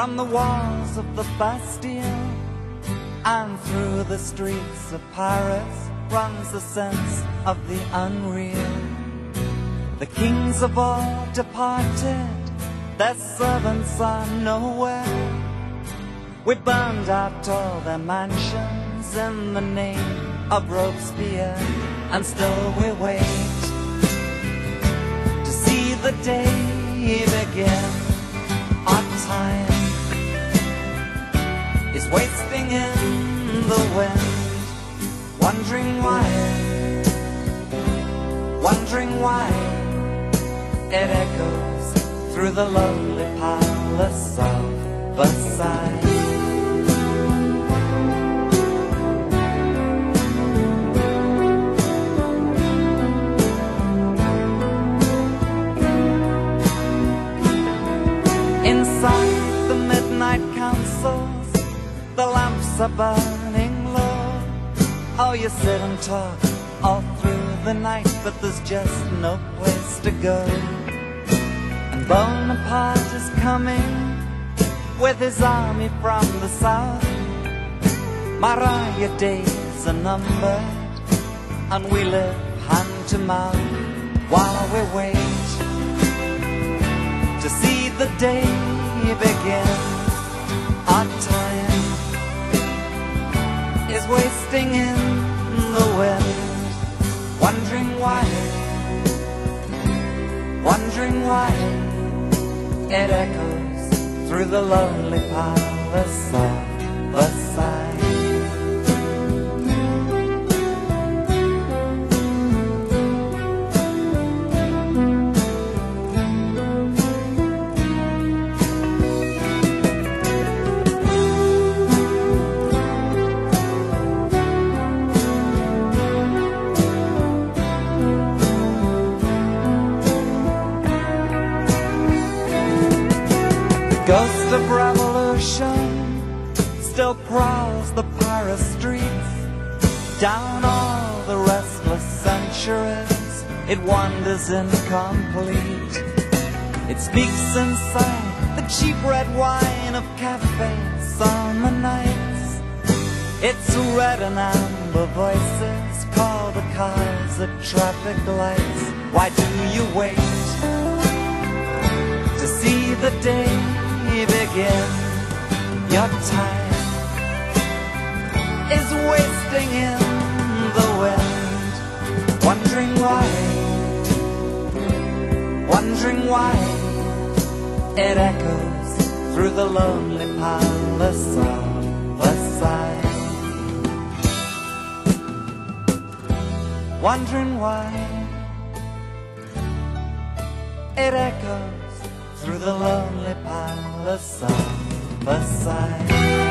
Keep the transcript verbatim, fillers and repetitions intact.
From the walls of the Bastille and through the streets of Paris runs the sense of the unreal. The kings of all departed, their servants are nowhere. We burned out all their mansions in the name of Robespierre, and still we wait to see the day begin. Our time is wasting in the wind, wondering why, wondering why it echoes through the lonely palace of Versailles. Inside the midnight councils, the lamps are burning low. Oh, you sit and talk all through the night, but there's just no place to go. And Bonaparte is coming with his army from the south. Marat, your days are numbered, and we live hand to mouth while we wait to see the day begin. Our time is wasting in the wind, wondering why, wondering why it echoes through the lonely palace of Versailles. Ghost of revolution still prowls the Paris streets. Down all the restless centuries, it wanders incomplete. It speaks inside the cheap red wine of cafes, summer nights. Its red and amber voices call the cars at traffic lights. Why do you wait to see the day begin? Your time is wasting in the wind, wondering why, wondering why it echoes through the lonely palace of Versailles. Wondering why it echoes through the lonely palace of Versailles.